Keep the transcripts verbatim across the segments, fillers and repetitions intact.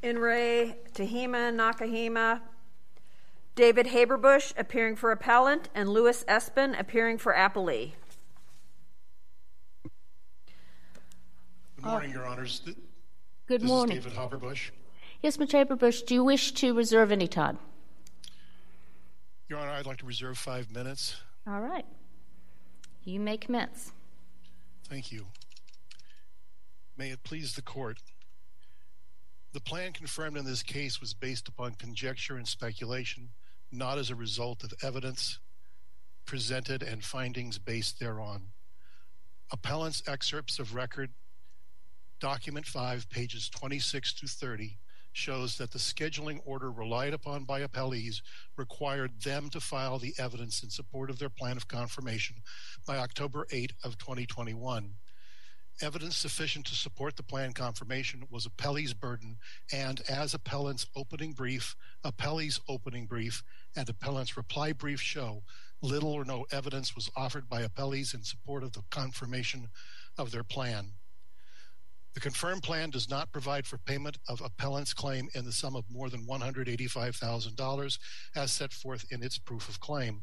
In re Tehima Nakahima, David Haberbush appearing for appellant, and Louis Espin appearing for appellee. Good morning, Your Honors. Good this morning. This is David Haberbush. Yes, Mister Haberbush, do you wish to reserve any time? Your Honor, I'd like to reserve five minutes. All right. You may commence. Thank you. May it please the Court. The plan confirmed in this case was based upon conjecture and speculation, not as a result of evidence presented and findings based thereon. Appellant's excerpts of record, document five, pages twenty-six to thirty, shows that the scheduling order relied upon by appellees required them to file the evidence in support of their plan of confirmation by October eighth of twenty twenty-one. Evidence sufficient to support the plan confirmation was appellee's burden, and as appellant's opening brief, appellee's opening brief, and appellant's reply brief show, little or no evidence was offered by appellees in support of the confirmation of their plan. The confirmed plan does not provide for payment of appellant's claim in the sum of more than one hundred eighty-five thousand dollars as set forth in its proof of claim.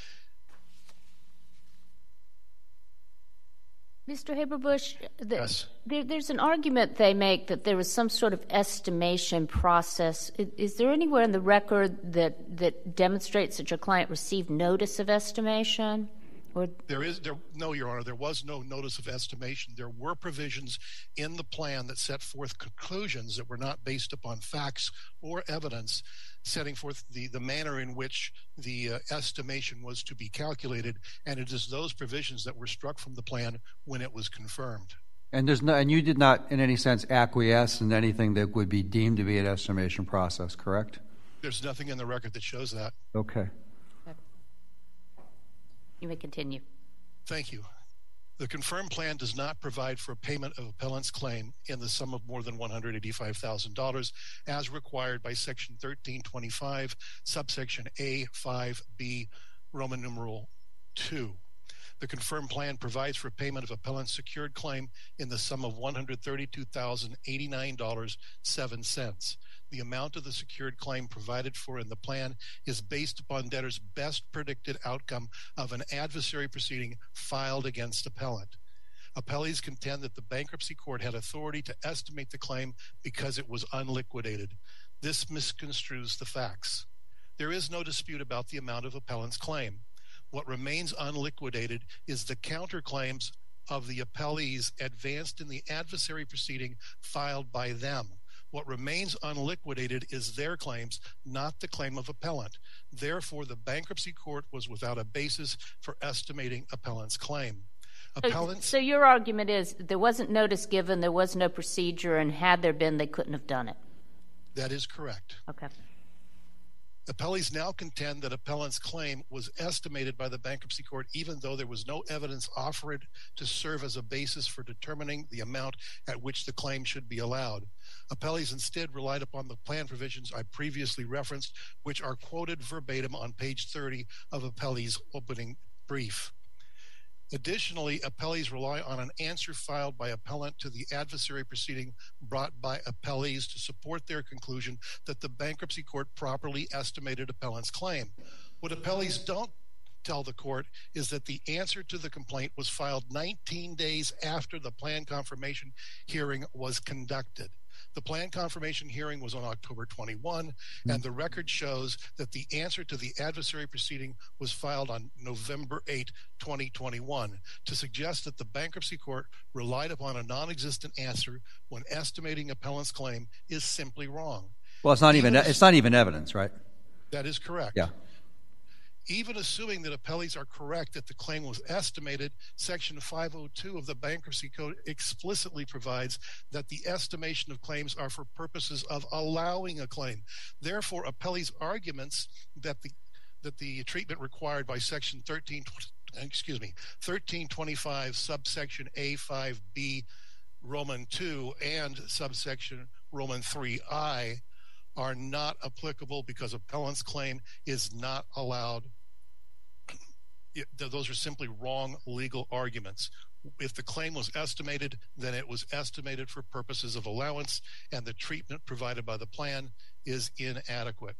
Mister Haberbush, the, yes. there, there's an argument they make that there was some sort of estimation process. Is, is there anywhere in the record that, that demonstrates that your client received notice of estimation? Or There is there no, Your Honor, there was no notice of estimation. There were provisions in the plan that set forth conclusions that were not based upon facts or evidence, setting forth the, the manner in which the uh, estimation was to be calculated, and it is those provisions that were struck from the plan when it was confirmed. And there's no, and you did not, in any sense, acquiesce in anything that would be deemed to be an estimation process, correct? There's nothing in the record that shows that. Okay. You may continue. Thank you. The confirmed plan does not provide for payment of appellant's claim in the sum of more than one hundred eighty-five thousand dollars as required by Section thirteen twenty-five, subsection A five B, Roman numeral two. The confirmed plan provides for payment of appellant's secured claim in the sum of one hundred thirty-two thousand eighty-nine dollars and seven cents. The amount of the secured claim provided for in the plan is based upon debtor's best predicted outcome of an adversary proceeding filed against appellant. Appellees contend that the bankruptcy court had authority to estimate the claim because it was unliquidated. This misconstrues the facts. There is no dispute about the amount of appellant's claim. What remains unliquidated is the counterclaims of the appellees advanced in the adversary proceeding filed by them. What remains unliquidated is their claims, not the claim of appellant. Therefore, the bankruptcy court was without a basis for estimating appellant's claim. Appellants, so, so your argument is there wasn't notice given, there was no procedure, and had there been, they couldn't have done it. That is correct. Okay. Appellees now contend that appellant's claim was estimated by the bankruptcy court even though there was no evidence offered to serve as a basis for determining the amount at which the claim should be allowed. Appellees instead relied upon the plan provisions I previously referenced, which are quoted verbatim on page thirty of appellee's opening brief. Additionally, appellees rely on an answer filed by appellant to the adversary proceeding brought by appellees to support their conclusion that the bankruptcy court properly estimated appellant's claim. What appellees don't tell the court is that the answer to the complaint was filed nineteen days after the plan confirmation hearing was conducted. The plan confirmation hearing was on October twenty-first, and the record shows that the answer to the adversary proceeding was filed on November eighth, twenty twenty-one, to suggest that the bankruptcy court relied upon a non-existent answer when estimating appellant's claim is simply wrong. Well, it's not even, even it's not even evidence, right? That is correct. Yeah. Even assuming that appellees are correct that the claim was estimated, Section five oh two of the Bankruptcy Code explicitly provides that the estimation of claims are for purposes of allowing a claim. Therefore, appellees' arguments that the that the treatment required by Section thirteen excuse me thirteen twenty-five subsection A five B Roman two and subsection Roman three I are not applicable because appellant's claim is not allowed. It, those are simply wrong legal arguments. If the claim was estimated, then it was estimated for purposes of allowance, and the treatment provided by the plan is inadequate.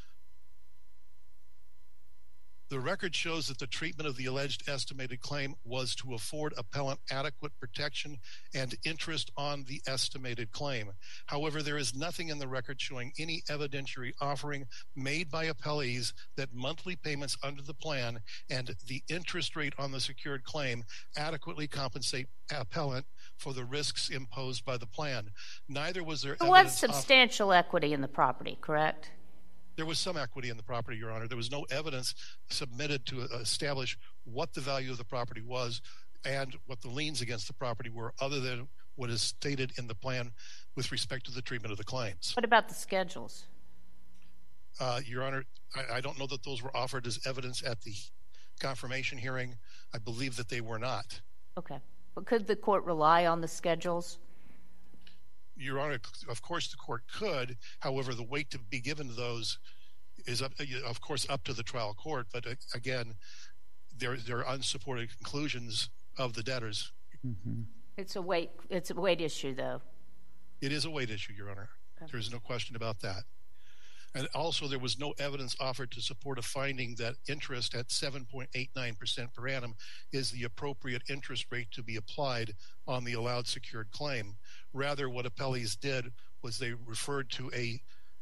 The record shows that the treatment of the alleged estimated claim was to afford appellant adequate protection and interest on the estimated claim. However, there is nothing in the record showing any evidentiary offering made by appellees that monthly payments under the plan and the interest rate on the secured claim adequately compensate appellant for the risks imposed by the plan. Neither was there There was substantial off- equity in the property, correct? There was some equity in the property, Your Honor. There was no evidence submitted to establish what the value of the property was and what the liens against the property were, other than what is stated in the plan with respect to the treatment of the claims. What about the schedules? Uh, Your Honor, I, I don't know that those were offered as evidence at the confirmation hearing. I believe that they were not. Okay. But could the court rely on the schedules? Your Honor, of course the court could. However, the weight to be given to those is, up, of course, up to the trial court. But uh, again, there there are unsupported conclusions of the debtors. Mm-hmm. It's a weight. It's a weight issue, though. It is a weight issue, Your Honor. Okay. There is no question about that. And also, there was no evidence offered to support a finding that interest at seven point eight nine percent per annum is the appropriate interest rate to be applied on the allowed secured claim. Rather, what appellees did was they referred to a,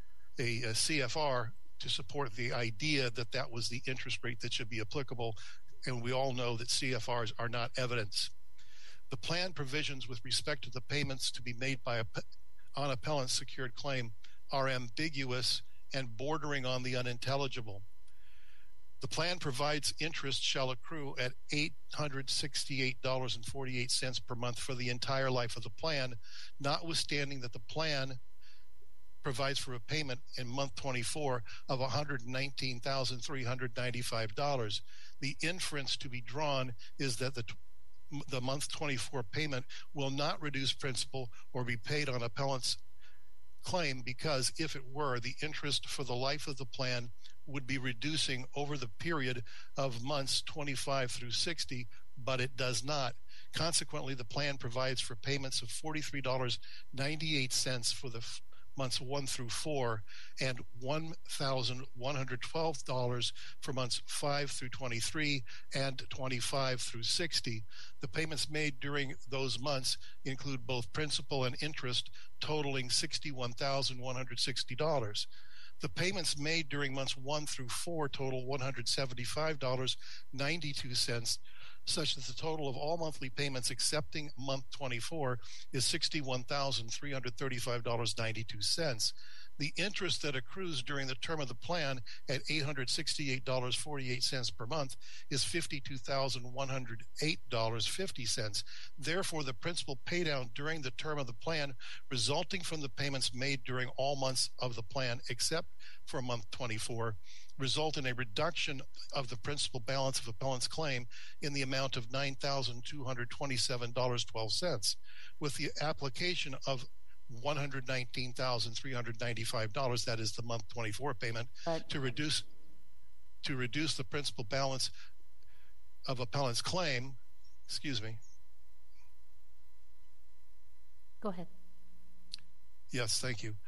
a, a C F R to support the idea that that was the interest rate that should be applicable, and we all know that C F Rs are not evidence. The plan provisions with respect to the payments to be made by a, on appellant's secured claim are ambiguous and bordering on the unintelligible. The plan provides interest shall accrue at eight hundred sixty-eight dollars and forty-eight cents per month for the entire life of the plan, notwithstanding that the plan provides for a payment in month twenty-four of one hundred nineteen thousand three hundred ninety-five dollars. The inference to be drawn is that the the month twenty-four payment will not reduce principal or be paid on appellant's claim, because if it were, the interest for the life of the plan would be reducing over the period of months twenty-five through sixty, but it does not. Consequently, the plan provides for payments of forty-three dollars and ninety-eight cents for the f- months one through four and one thousand one hundred twelve dollars for months five through twenty-three and twenty-five through sixty. The payments made during those months include both principal and interest, totaling sixty-one thousand one hundred sixty dollars. The payments made during months one through four total one hundred seventy-five dollars and ninety-two cents, such that the total of all monthly payments excepting month twenty-four is sixty-one thousand three hundred thirty-five dollars and ninety-two cents. The interest that accrues during the term of the plan at eight hundred sixty-eight dollars and forty-eight cents per month is fifty-two thousand one hundred eight dollars and fifty cents. Therefore, the principal paydown during the term of the plan resulting from the payments made during all months of the plan except for month twenty-four result in a reduction of the principal balance of appellant's claim in the amount of nine thousand two hundred twenty-seven dollars and twelve cents. With the application of one hundred nineteen thousand three hundred ninety-five dollars, that is the month twenty-four payment, But, to reduce to reduce the principal balance of appellant's claim. Excuse me. Go ahead. Yes, thank you.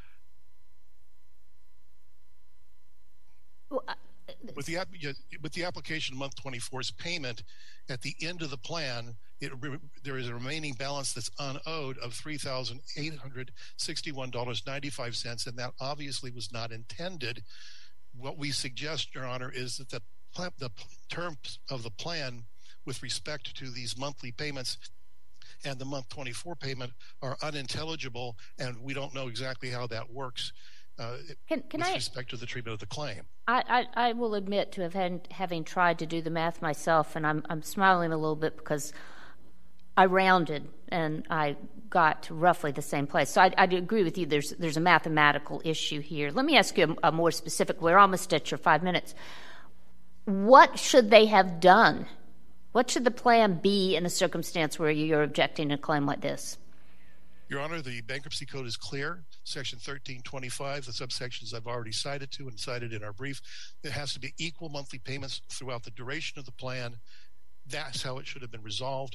Well, uh, With the with the application of month twenty-four's payment at the end of the plan, it, there is a remaining balance that's unowed of three thousand eight hundred sixty-one dollars and ninety-five cents, and that obviously was not intended. What we suggest, Your Honor, is that the, the terms of the plan with respect to these monthly payments and the month twenty-four payment are unintelligible, and we don't know exactly how that works. Uh, can, can with I, respect to the treatment of the claim. I, I, I will admit to have had, having tried to do the math myself, and I'm, I'm smiling a little bit because I rounded and I got to roughly the same place. So I, I agree with you. There's there's a mathematical issue here. Let me ask you a, a more specific. We're almost at your five minutes. What should they have done? What should the plan be in a circumstance where you're objecting to a claim like this? Your Honor, the bankruptcy code is clear. Section thirteen twenty-five, the subsections I've already cited to and cited in our brief, it has to be equal monthly payments throughout the duration of the plan. That's how it should have been resolved.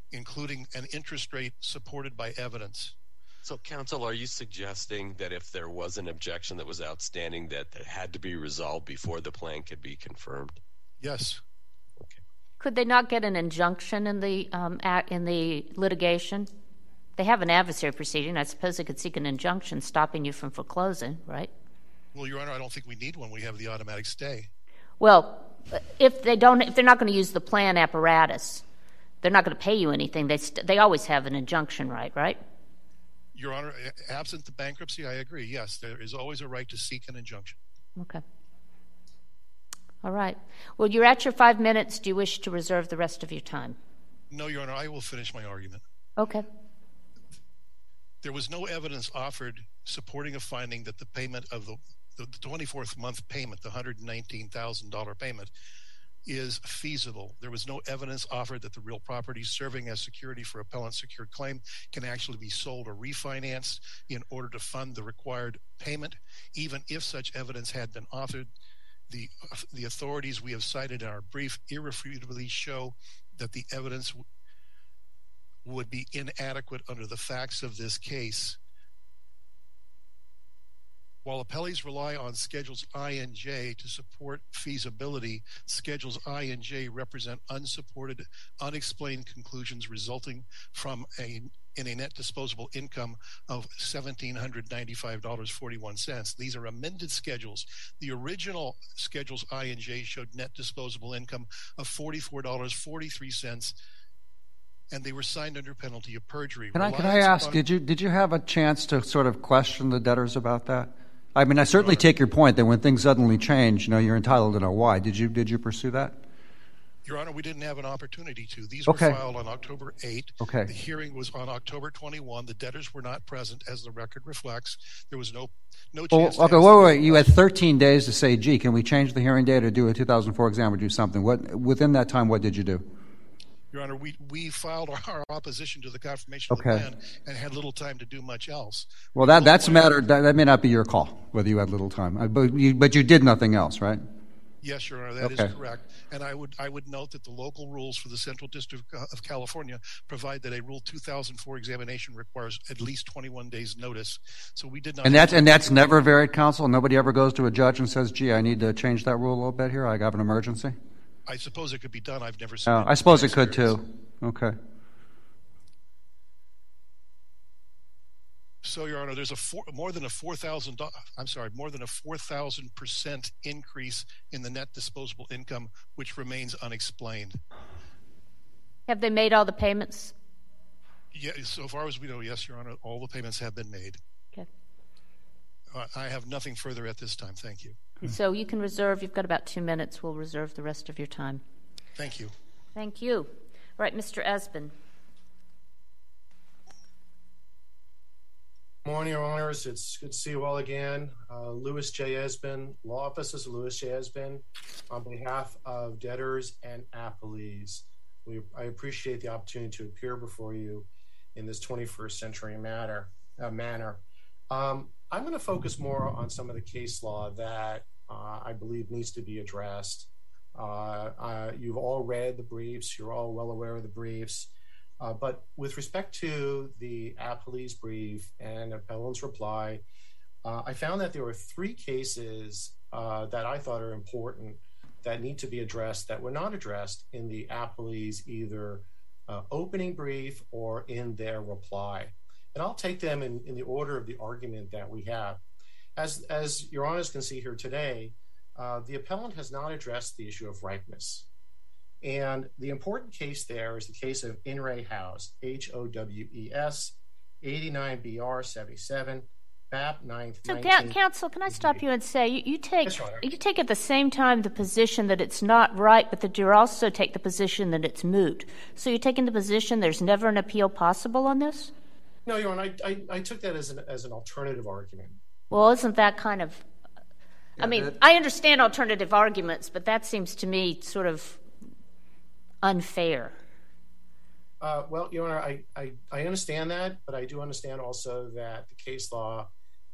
including an interest rate supported by evidence. So, counsel, are you suggesting that if there was an objection that was outstanding, that it had to be resolved before the plan could be confirmed? Yes. Okay. Could they not get an injunction in the um, act, in the litigation? They have an adversary proceeding. I suppose they could seek an injunction stopping you from foreclosing, right? Well, Your Honor, I don't think we need one. We have the automatic stay. Well, if they don't, if they're not going to use the plan apparatus, they're not going to pay you anything. They st- they always have an injunction right, right? Your Honor, absent the bankruptcy, I agree. Yes, there is always a right to seek an injunction. Okay. All right. Well, you're at your five minutes. Do you wish to reserve the rest of your time? No, Your Honor, I will finish my argument. Okay. There was no evidence offered supporting a finding that the payment of the, the twenty-fourth month payment, the one hundred nineteen thousand dollars payment, is feasible. There was no evidence offered that the real property serving as security for appellant's secured claim can actually be sold or refinanced in order to fund the required payment. Even if such evidence had been offered, the, the authorities we have cited in our brief irrefutably show that the evidence w- would be inadequate under the facts of this case. While appellees rely on Schedules I and J to support feasibility, Schedules I and J represent unsupported, unexplained conclusions resulting from a in a net disposable income of one thousand seven hundred ninety-five dollars and forty-one cents. These are amended schedules. The original Schedules I and J showed net disposable income of forty-four dollars and forty-three cents, and they were signed under penalty of perjury. Can I, can I ask, did you did you have a chance to sort of question the debtors about that? I mean, I certainly take your point that when things suddenly change, you know, you're entitled to know why. Did you did you pursue that? Your Honor, we didn't have an opportunity to. These okay. were filed on October eighth. Okay. The hearing was on October twenty-first. The debtors were not present, as the record reflects. There was no no chance. Well, okay, wait, wait, wait. You had thirteen days to say, gee, can we change the hearing date or do a two thousand four exam or do something? What within that time, what did you do? Your Honor, we, we filed our opposition to the confirmation okay. of the plan and had little time to do much else. Well, that that's a matter. That, that may not be your call, whether you had little time. But you, but you did nothing else, right? Yes, Your Honor, that okay. is correct. And I would I would note that the local rules for the Central District of California provide that a Rule two thousand four examination requires at least twenty-one days notice. So we did not. And that's and that's never varied, counsel? Nobody ever goes to a judge and says, gee, I need to change that rule a little bit here. I have an emergency? I suppose it could be done. I've never seen oh, it. I suppose it could, too. Okay. So, Your Honor, there's a four, more than a four thousand. I'm sorry, more than a four thousand percent increase in the net disposable income, which remains unexplained. Have they made all the payments? Yeah, so far as we know, yes, Your Honor, all the payments have been made. Okay. Uh, I have nothing further at this time. Thank you. So you can reserve. You've got about two minutes. We'll reserve the rest of your time. Thank you. Thank you. All right, Mister Esben. Morning, Your Honors. It's good to see you all again. Uh, Louis J. Esben, Law Offices of Louis J. Esben, on behalf of debtors and appellees. We, I appreciate the opportunity to appear before you in this twenty-first century matter, uh, manner. Um, I'm going to focus more on some of the case law that uh, I believe needs to be addressed. Uh, uh, you've all read the briefs. You're all well aware of the briefs. Uh, but with respect to the appellee's brief and appellant's reply, uh, I found that there were three cases uh, that I thought are important that need to be addressed that were not addressed in the appellee's either uh, opening brief or in their reply. And I'll take them in, in the order of the argument that we have. As, as Your Honors can see here today, uh, the appellant has not addressed the issue of ripeness. And the important case there is the case of In re Howes, H O W E S, eighty-nine B R seventy-seven, B A P ninth. So, nineteen- Counsel, can I stop you and say, you, you take yes, you take at the same time the position that it's not right, but that you also take the position that it's moot. So you're taking the position there's never an appeal possible on this? No, Your Honor, I, I, I took that as an, as an alternative argument. Well, isn't that kind of... Yeah, I mean, that, I understand alternative arguments, but that seems to me sort of unfair. Uh, well, Your Honor, I, I, I understand that, but I do understand also that the case law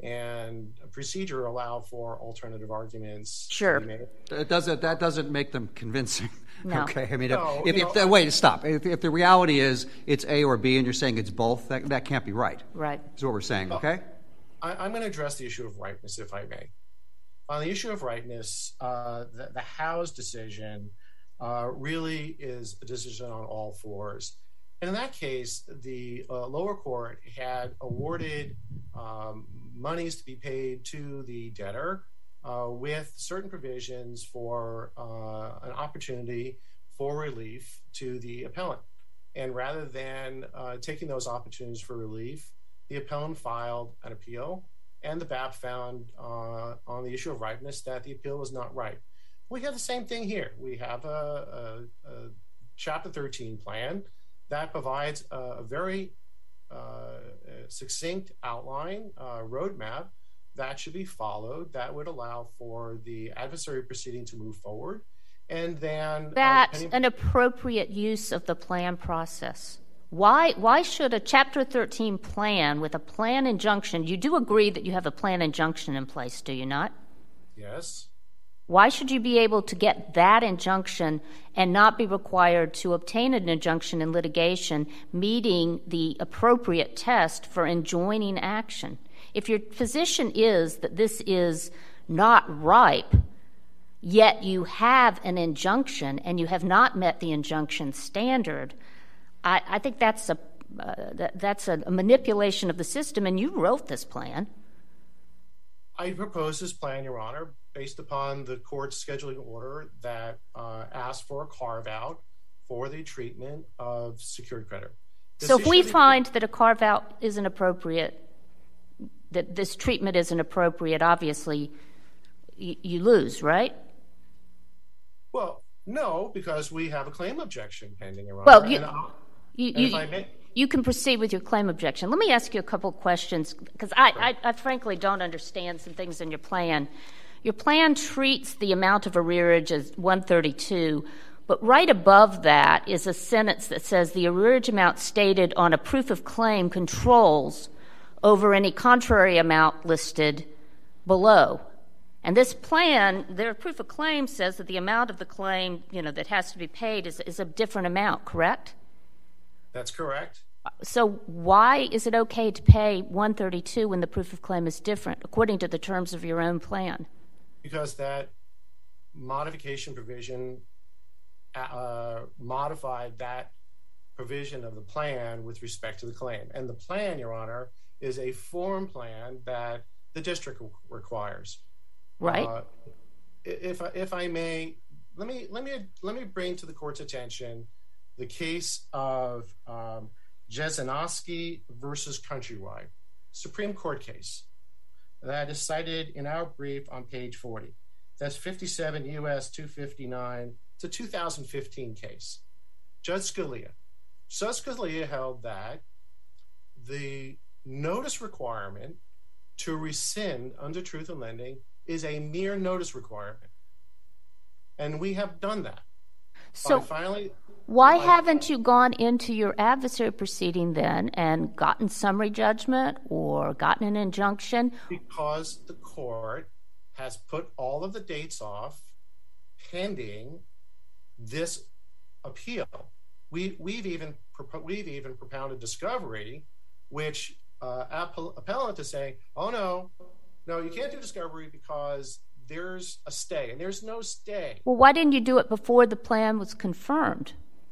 and procedure allow for alternative arguments. Sure. to be made. It doesn't, that doesn't make them convincing. No. Okay, I mean, No, if, you if, know, if wait, stop. If, if the reality is it's A or B and you're saying it's both, that, that can't be right. Right. Is what we're saying, okay? I, I'm going to address the issue of ripeness, if I may. On the issue of ripeness, uh, the, the Howe's decision uh, really is a decision on all fours. And in that case, the uh, lower court had awarded um, monies to be paid to the debtor uh, with certain provisions for uh, an opportunity for relief to the appellant. And rather than uh, taking those opportunities for relief, the appellant filed an appeal, and the B A P found uh, on the issue of ripeness that the appeal was not ripe. We have the same thing here. We have a, a, a Chapter thirteen plan that provides a, a very uh, succinct outline, uh, roadmap that should be followed that would allow for the adversary proceeding to move forward. And then That's uh, depending- an appropriate use of the plan process. Why, why should a Chapter thirteen plan with a plan injunction, you do agree that you have a plan injunction in place, do you not? Yes. Why should you be able to get that injunction and not be required to obtain an injunction in litigation meeting the appropriate test for enjoining action? If your position is that this is not ripe, yet you have an injunction and you have not met the injunction standard, I, I think that's a uh, that, that's a, a manipulation of the system, and you wrote this plan. I proposed this plan, Your Honor, based upon the court's scheduling order that uh, asked for a carve-out for the treatment of secured creditor. This So if we issue- find that a carve-out isn't appropriate, that this treatment isn't appropriate, obviously y- you lose, right? Well, no, because we have a claim objection pending, Your Honor. Well, you- and I'll- You, and you, if I may- you can proceed with your claim objection. Let me ask you a couple of questions, because I, I, I frankly don't understand some things in your plan. Your plan treats the amount of arrearage as one thirty-two, but right above that is a sentence that says the arrearage amount stated on a proof of claim controls over any contrary amount listed below. And this plan, their proof of claim says that the amount of the claim, you know, that has to be paid is, is a different amount, correct? That's correct. So why is it okay to pay one thirty-two when the proof of claim is different, according to the terms of your own plan? Because that modification provision uh, modified that provision of the plan with respect to the claim. And the plan, Your Honor, is a form plan that the district requires. Right. Uh, if I, if I may, let me let me let me bring to the court's attention the case of um, Jesenowski versus Countrywide, Supreme Court case that is cited in our brief on page forty. That's fifty-seven U S two fifty-nine. It's a two thousand fifteen case. Judge Scalia. Judge Scalia held that the notice requirement to rescind under Truth in Lending is a mere notice requirement. And we have done that. So By finally, why by- haven't you gone into your adversary proceeding then and gotten summary judgment or gotten an injunction? Because the court has put all of the dates off pending this appeal. We, we've even we've even propounded discovery, which uh, appell- appellant is saying, oh no, no, you can't do discovery because there's a stay, and there's no stay. Well, why didn't you do it before the plan was confirmed?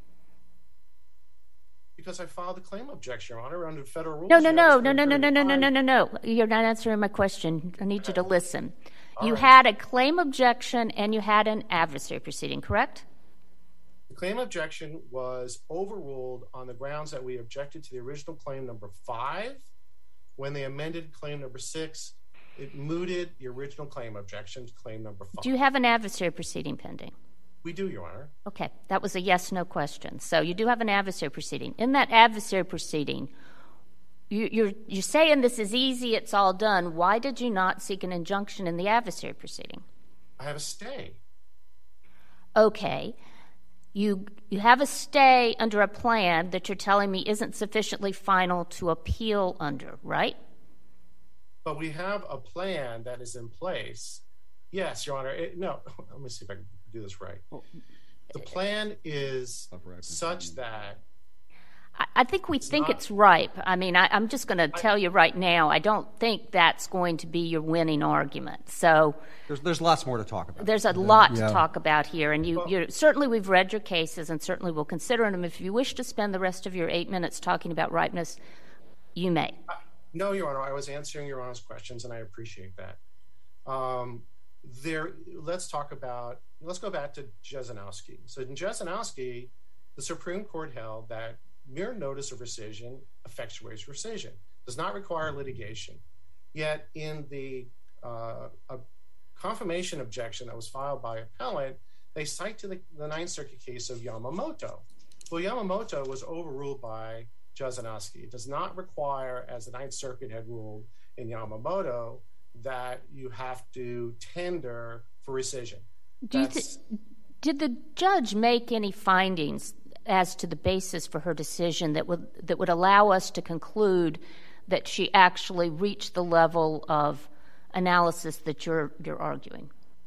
Because I filed a claim objection, Your Honor, under federal rules. No, no, Your no, Honor, no, no, no, no, no, no, no, no. You're not answering my question. I need you to listen. You had a claim objection and you had an adversary proceeding, correct? The claim objection was overruled on the grounds that we objected to the original claim number five. When they amended claim number six, it mooted the original claim objection to claim number five. Do you have an adversary proceeding pending? We do, Your Honor. Okay, that was a yes-no question. So you do have an adversary proceeding. In that adversary proceeding, you, you're, you're saying this is easy, it's all done. Why did you not seek an injunction in the adversary proceeding? I have a stay. Okay. You, you have a stay under a plan that you're telling me isn't sufficiently final to appeal under, right? but we have a plan that is in place. Yes, Your Honor. It, no, let me see if I can do this right. The plan is such that I think we it's think not, it's ripe. I mean, I, I'm just going to tell you right now, I don't think that's going to be your winning argument. So there's there's lots more to talk about. There's a lot yeah. to talk about here, and you Well, you're, certainly we've read your cases, and certainly we'll consider them. If you wish to spend the rest of your eight minutes talking about ripeness, you may. No, Your Honor. I was answering Your Honor's questions, and I appreciate that. Um, there. Let's talk about. Let's go back to Jesenowski. So in Jesenowski, the Supreme Court held that mere notice of rescission effectuates rescission, does not require litigation. Yet in the uh, a confirmation objection that was filed by appellant, they cite to the, the Ninth Circuit case of Yamamoto. Well, Yamamoto was overruled by Jesenowski. It does not require, as the Ninth Circuit had ruled in Yamamoto, that you have to tender for rescission. Do you th- did the judge make any findings as to the basis for her decision that would that would allow us to conclude that she actually reached the level of analysis that you're you're arguing?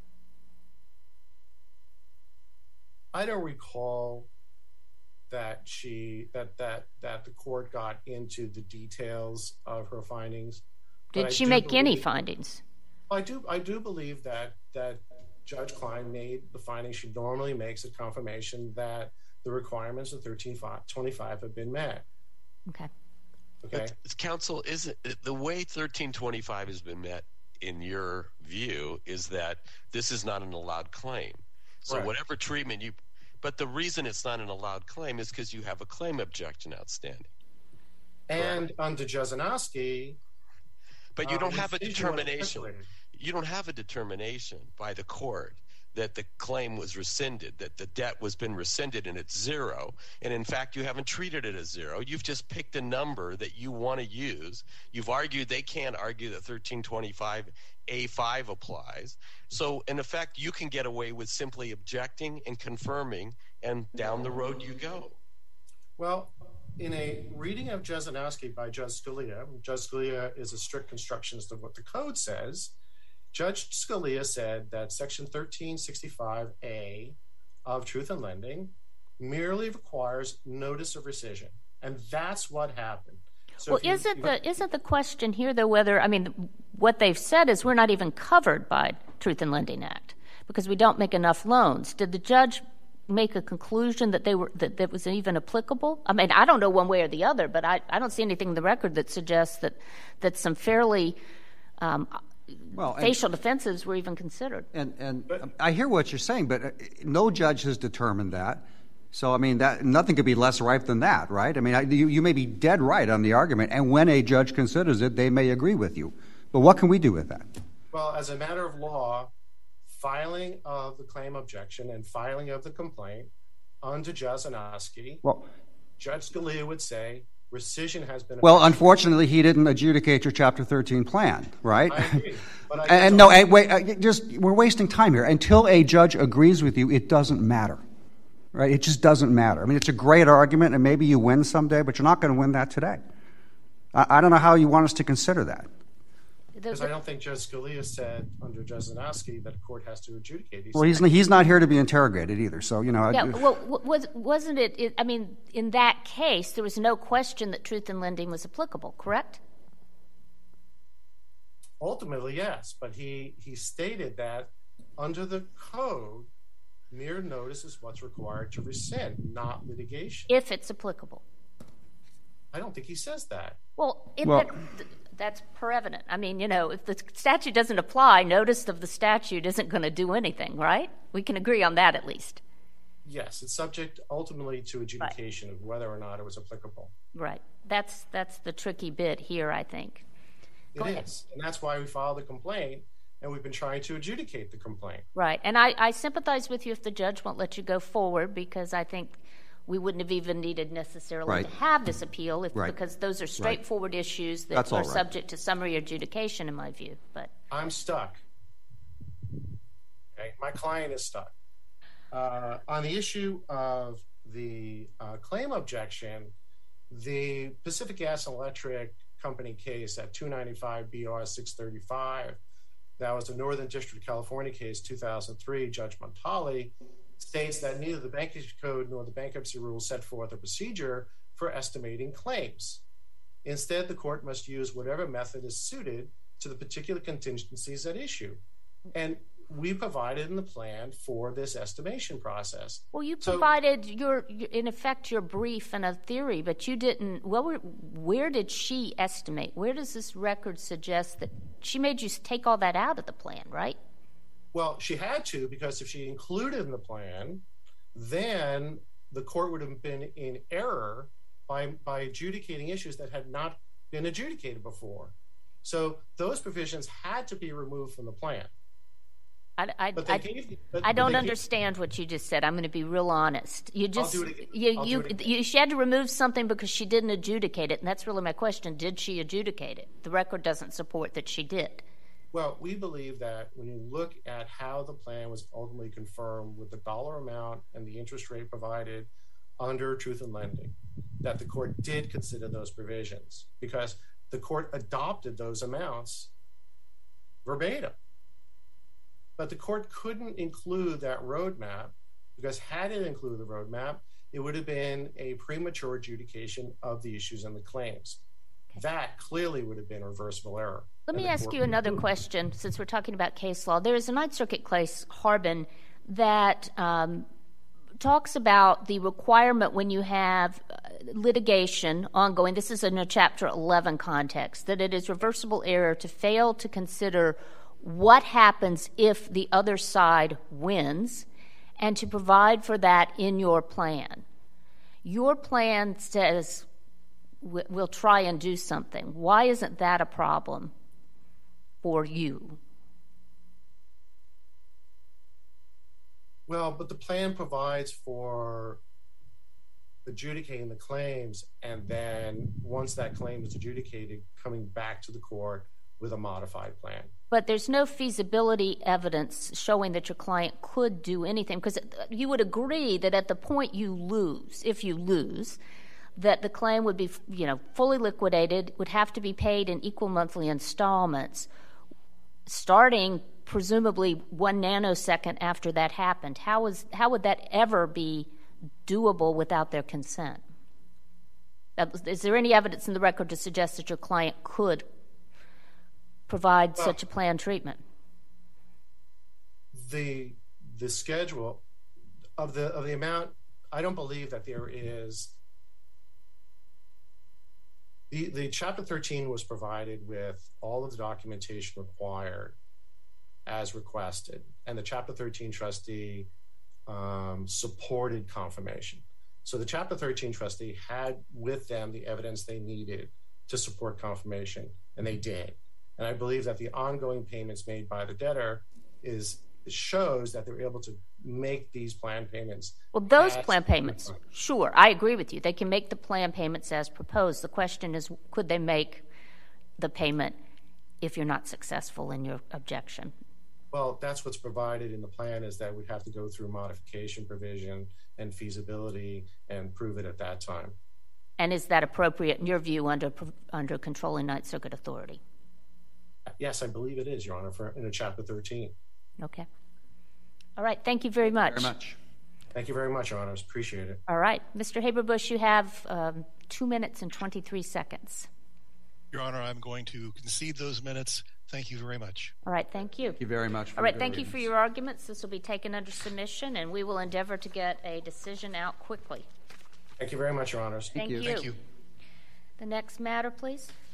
I don't recall that she that that that the court got into the details of her findings. Did she make believe, any findings? I do I do believe that that Judge Klein made the findings she normally makes at confirmation that the requirements of thirteen twenty-five have been met. Okay. Okay. But, counsel, is it the way thirteen twenty-five has been met in your view is that this is not an allowed claim. So right. Whatever treatment you, but the reason it's not an allowed claim is because you have a claim objection outstanding. And right. under Jesenowski, but you don't um, have a determination. You don't have a determination by the court that the claim was rescinded, that the debt was been rescinded and it's zero. And in fact, you haven't treated it as zero. You've just picked a number that you want to use. You've argued they can't argue that thirteen twenty-five A five applies. So in effect, you can get away with simply objecting and confirming, and down the road you go. Well, in a reading of Jesenowski by Judge Scalia, Judge Scalia is a strict constructionist of what the code says. Judge Scalia said that Section thirteen sixty-five A of Truth in Lending merely requires notice of rescission, and that's what happened. So well, you, isn't you, the isn't the question here though whether I mean what they've said is we're not even covered by Truth in Lending Act because we don't make enough loans. Did the judge make a conclusion that they were that that was even applicable? I mean, I don't know one way or the other, but I, I don't see anything in the record that suggests that that some fairly um, Well, facial and, defenses were even considered. And, and but, I hear what you're saying, but no judge has determined that. So, I mean, that nothing could be less ripe than that, right? I mean, I, you, you may be dead right on the argument, and when a judge considers it, they may agree with you. But what can we do with that? Well, as a matter of law, filing of the claim objection and filing of the complaint under Jesenowski, well, Judge Scalia would say, rescission has been. Well, unfortunately, he didn't adjudicate your Chapter thirteen plan, right? I agree. But I and no, and wait, uh, just we're wasting time here. Until a judge agrees with you, it doesn't matter, right? It just doesn't matter. I mean, it's a great argument, and maybe you win someday, but you're not going to win that today. I, I don't know how you want us to consider that. Because I don't think Judge Scalia said under Jesenowski that a court has to adjudicate these. Well, he's he's not here to be interrogated either. So you know. Yeah. Well, was wasn't it, it? I mean, in that case, there was no question that Truth in Lending was applicable. Correct. Ultimately, yes, but he he stated that under the code, mere notice is what's required to rescind, not litigation. If it's applicable. I don't think he says that. Well, if well, that, that's per evident. I mean, you know, if the statute doesn't apply, notice of the statute isn't going to do anything, right? We can agree on that at least. Yes, it's subject ultimately to adjudication right. of whether or not it was applicable. Right. That's that's the tricky bit here, I think. Go it ahead. Is, and that's why we filed the complaint, and we've been trying to adjudicate the complaint. Right, and I, I sympathize with you if the judge won't let you go forward, because I think we wouldn't have even needed necessarily right. to have this appeal if, right. because those are straightforward right. issues that That's are right. subject to summary adjudication, in my view. But I'm stuck. Okay, my client is stuck. Uh, on the issue of the uh, claim objection, the Pacific Gas and Electric Company case at two ninety-five B R six thirty-five. That was the Northern District of California case, two thousand three. Judge Montali states that neither the Bankruptcy Code nor the bankruptcy rules set forth a procedure for estimating claims. Instead, the court must use whatever method is suited to the particular contingencies at issue. And we provided in the plan for this estimation process. Well, you So- provided your, in effect, your brief and a theory, but you didn't. Well, where, where did she estimate? Where does this record suggest that she made you take all that out of the plan, right? Well, she had to, because if she included in the plan, then the court would have been in error by, by adjudicating issues that had not been adjudicated before. So those provisions had to be removed from the plan. I, I, But they I, gave, but, I but don't they gave- understand what you just said. I'm going to be real honest. You just do it again. you I'll you, do it again. you she had to remove something because she didn't adjudicate it, and that's really my question. Did she adjudicate it? The record doesn't support that she did. Well, we believe that when you look at how the plan was ultimately confirmed with the dollar amount and the interest rate provided under Truth in Lending, that the court did consider those provisions because the court adopted those amounts verbatim. But the court couldn't include that roadmap because had it included the roadmap, it would have been a premature adjudication of the issues and the claims. That clearly would have been a reversible error. Let And me the ask court you another concluded. question, since we're talking about case law. There is a Ninth Circuit case, Harbin, that um, talks about the requirement when you have uh, litigation ongoing. This is in a Chapter eleven context, that it is reversible error to fail to consider what happens if the other side wins and to provide for that in your plan. Your plan says we'll try and do something. Why isn't that a problem for you? Well, but the plan provides for adjudicating the claims and then once that claim is adjudicated, coming back to the court with a modified plan. But there's no feasibility evidence showing that your client could do anything, because you would agree that at the point you lose, if you lose, that the claim would be, you know, fully liquidated, would have to be paid in equal monthly installments, starting presumably one nanosecond after that happened. How is how would that ever be doable without their consent? Is there any evidence in the record to suggest that your client could provide Well, such a planned treatment? The the schedule of the of the amount, I don't believe that there is. The, the Chapter thirteen was provided with all of the documentation required as requested, and the Chapter thirteen trustee um, supported confirmation. So the Chapter thirteen trustee had with them the evidence they needed to support confirmation, and they did. And I believe that the ongoing payments made by the debtor is shows that they're able to make these plan payments. Well, those as- plan payments, sure, I agree with you. They can make the plan payments as proposed. The question is, could they make the payment if you're not successful in your objection? Well, that's what's provided in the plan, is that we'd have to go through modification provision and feasibility and prove it at that time. And is that appropriate in your view under under controlling Ninth Circuit authority? Yes, I believe it is, Your Honor, for in a Chapter thirteen. Okay. All right. Thank you very much. Very much. Thank you very much, Your Honors. Appreciate it. All right. Mister Haberbush, you have um, two minutes and twenty-three seconds. Your Honor, I'm going to concede those minutes. Thank you very much. All right. Thank you. Thank you very much. For All right. your Thank you for arguments. your arguments. This will be taken under submission, and we will endeavor to get a decision out quickly. Thank you very much, Your Honors. Thank you. you. Thank you. The next matter, please.